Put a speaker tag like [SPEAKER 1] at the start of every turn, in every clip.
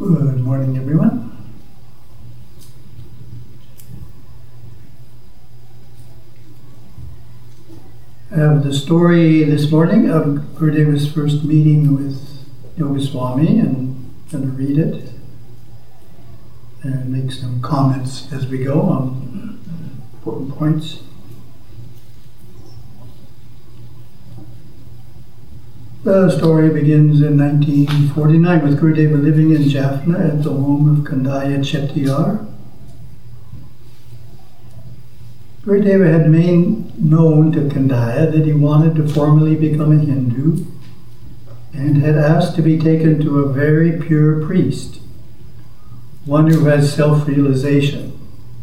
[SPEAKER 1] Good morning, everyone. I have the story this morning of Gurudeva's first meeting with Yoga Swami, and I'm going to read it and make some comments as we go on important points. The story begins in 1949 with Gurudeva living in Jaffna at the home of Kandaya Chettiar. Gurudeva had made known to Kandaya that he wanted to formally become a Hindu and had asked to be taken to a very pure priest, one who has self-realization.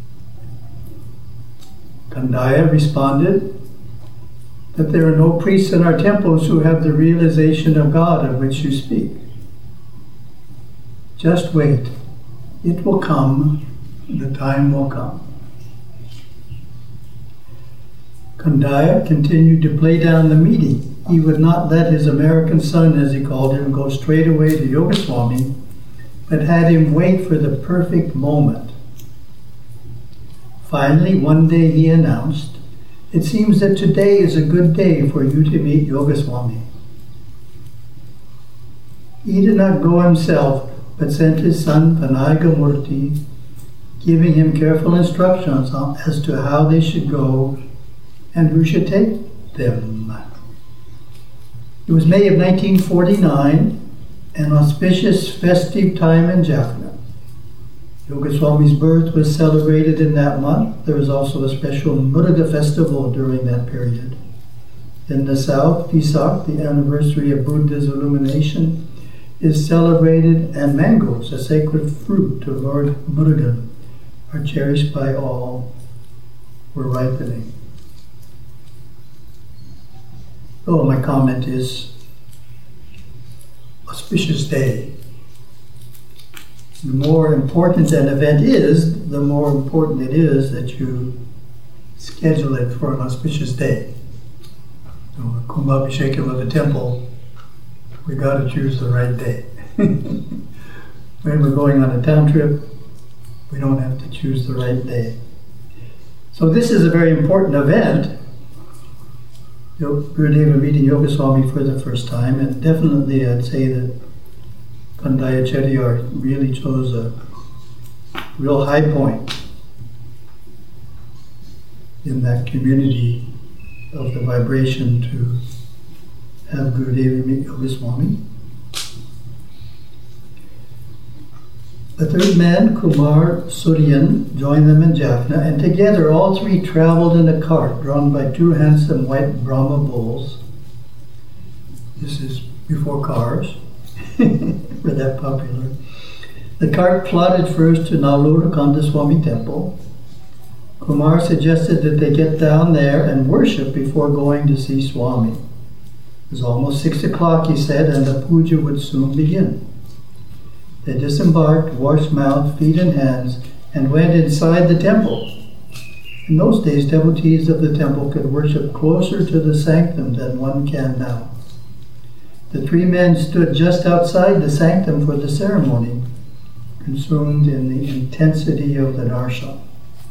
[SPEAKER 1] Kandaya responded that there are no priests in our temples who have the realization of God of which you speak. Just wait. It will come. The time will come. Kandaya continued to play down the meeting. He would not let his American son, as he called him, go straight away to Yoga Swami, but had him wait for the perfect moment. Finally, one day he announced, "It seems that today is a good day for you to meet Yoga Swami." He did not go himself, but sent his son Vinayaga Murthy, giving him careful instructions as to how they should go and who should take them. It was May of 1949, an auspicious festive time in Jaffna. Yoga Swami's birth was celebrated in that month. There was also a special Muruga festival during that period. In the south, Vesak, the anniversary of Buddha's illumination, is celebrated, and mangoes, a sacred fruit to Lord Murugan, are cherished by all, were ripening. Oh, my comment is auspicious day. The more important an event is, the more important it is that you schedule it for an auspicious day. So, Kumbhabhishekam of the temple, we got to choose the right day. When we're going on a town trip, we don't have to choose the right day. So this is a very important event. Gurudeva meeting Yoga Swami for the first time, and definitely I'd say that Kandaya Chettiar really chose a real high point in that community of the vibration to have Gurudeva meet Yoga Swami. The third man, Kumar Suryan, joined them in Jaffna, and together all three traveled in a cart drawn by two handsome white Brahma bulls. This is before cars. Were that popular. The cart plodded first to Nallur Kandaswami temple. Kumar suggested that they get down there and worship before going to see Swami. It was almost 6 o'clock, he said, and the puja would soon begin. They disembarked, washed mouth, feet, and hands, and went inside the temple. In those days, devotees of the temple could worship closer to the sanctum than one can now. The three men stood just outside the sanctum for the ceremony, consumed in the intensity of the darshan.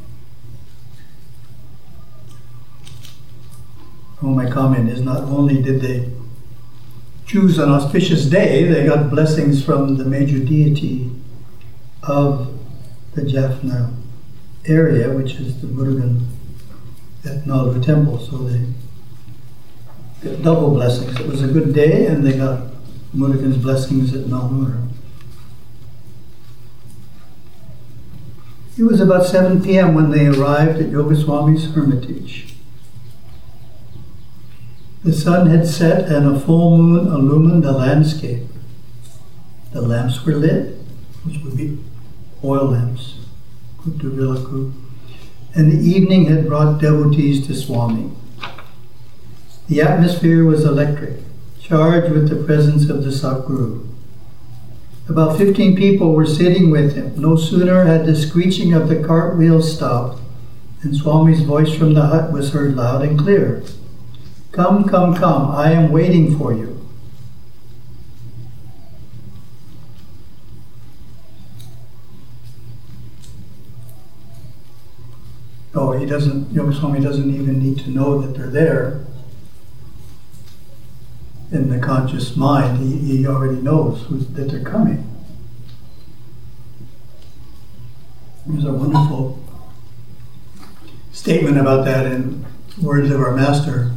[SPEAKER 1] Oh, my comment is not only did they choose an auspicious day, they got blessings from the major deity of the Jaffna area, which is the Murugan at Nallur temple, so they got double blessings. It was a good day, and they got Murugan's blessings at Nallur. It was about 7 p.m. when they arrived at Yoga Swami's hermitage. The sun had set and a full moon illumined the landscape. The lamps were lit, which would be oil lamps, Kutuvilaku, and the evening had brought devotees to Swami. The atmosphere was electric, charged with the presence of the Satguru. About 15 people were sitting with him. No sooner had the screeching of the cartwheels stopped than Swami's voice from the hut was heard loud and clear. "Come, come, come, I am waiting for you." Oh, Yoga Swami doesn't even need to know that they're there in the conscious mind. He already knows that they're coming. There's a wonderful statement about that in Words of Our Master.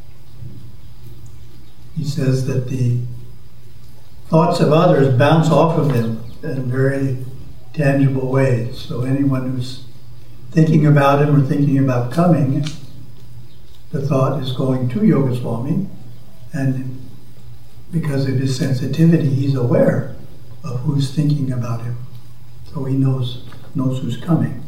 [SPEAKER 1] He says that the thoughts of others bounce off of him in very tangible ways. So anyone who's thinking about him or thinking about coming, the thought is going to Yoga Swami, and because of his sensitivity, he's aware of who's thinking about him. So he knows who's coming.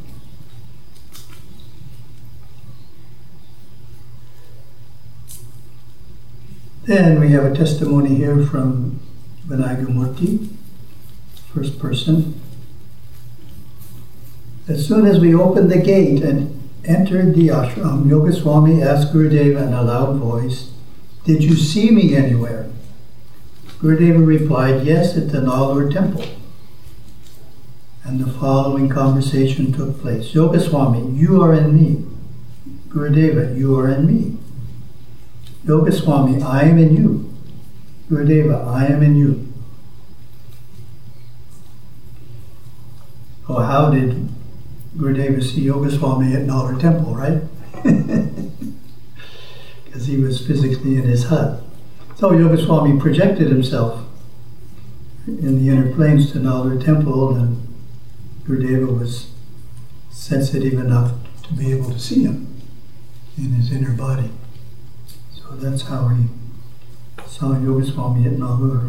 [SPEAKER 1] Then we have a testimony here from Vinayagurmurti, first person. As soon as we opened the gate and entered the ashram, Yoga Swami asked Gurudeva in a loud voice, "Did you see me anywhere?" Gurudeva replied, "Yes, at the Nalur temple." And the following conversation took place. Yoga Swami, you are in me. Gurudeva, you are in me. Yoga Swami, I am in you. Gurudeva, I am in you. Oh, how did Gurudeva see Yoga Swami at Nalur temple, right? Because he was physically in his hut. So Yoga Swami projected himself in the inner planes to Nalur temple, and Gurudeva was sensitive enough to be able to see him in his inner body. So that's how he saw Yoga Swami at Nalur.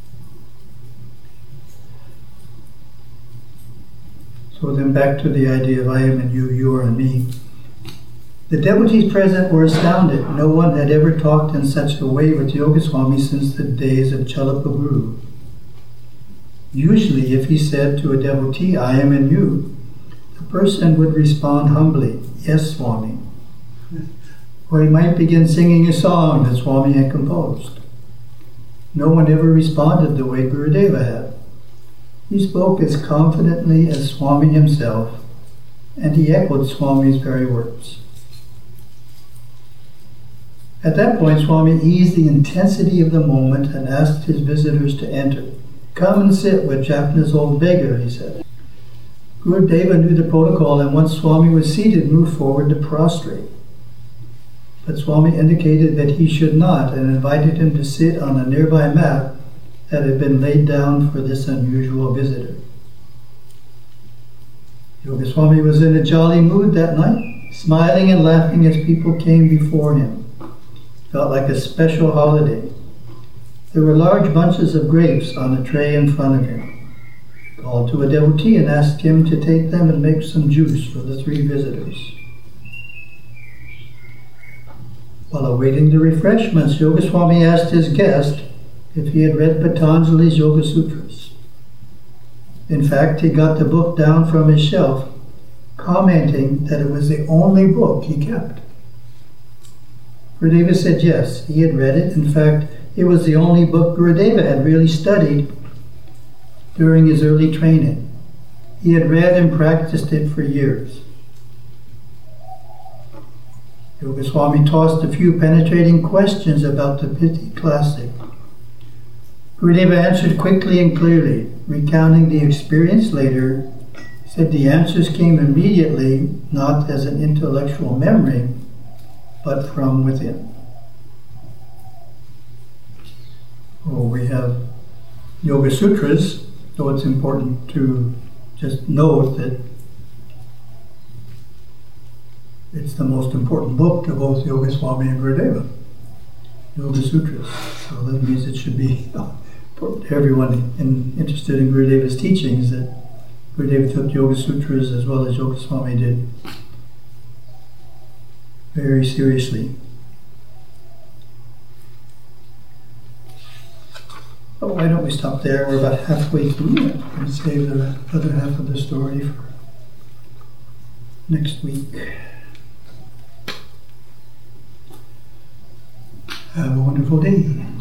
[SPEAKER 1] So then back to the idea of I am in you, you are in me. The devotees present were astounded. No one had ever talked in such a way with Yoga Swami since the days of Chalapaguru. Usually, if he said to a devotee, I am in you, the person would respond humbly, yes, Swami. Or he might begin singing a song that Swami had composed. No one ever responded the way Gurudeva had. He spoke as confidently as Swami himself, and he echoed Swami's very words. At that point, Swami eased the intensity of the moment and asked his visitors to enter. Come and sit with Jaffna's old beggar, he said. Gurudeva knew the protocol, and once Swami was seated, moved forward to prostrate. But Swami indicated that he should not and invited him to sit on a nearby mat that had been laid down for this unusual visitor. Yoga Swami was in a jolly mood that night, smiling and laughing as people came before him. Felt like a special holiday. There were large bunches of grapes on a tray in front of him. He called to a devotee and asked him to take them and make some juice for the three visitors. While awaiting the refreshments, Yoga Swami asked his guest if he had read Patanjali's Yoga Sutras. In fact, he got the book down from his shelf, commenting that it was the only book he kept. Gurudeva said yes, he had read it. In fact, it was the only book Gurudeva had really studied during his early training. He had read and practiced it for years. Yoga Swami tossed a few penetrating questions about the pithy classic. Gurudeva answered quickly and clearly, recounting the experience later, said the answers came immediately, not as an intellectual memory, but from within. Oh, we have Yoga Sutras, so it's important to just note that it's the most important book to both Yoga Swami and Gurudeva, Yoga Sutras. So that means it should be important to everyone interested in Gurudeva's teachings that Gurudeva took Yoga Sutras as well as Yoga Swami did very seriously. Oh, why don't we stop there? We're about halfway through it. We'll save the other half of the story for next week. Have a wonderful day.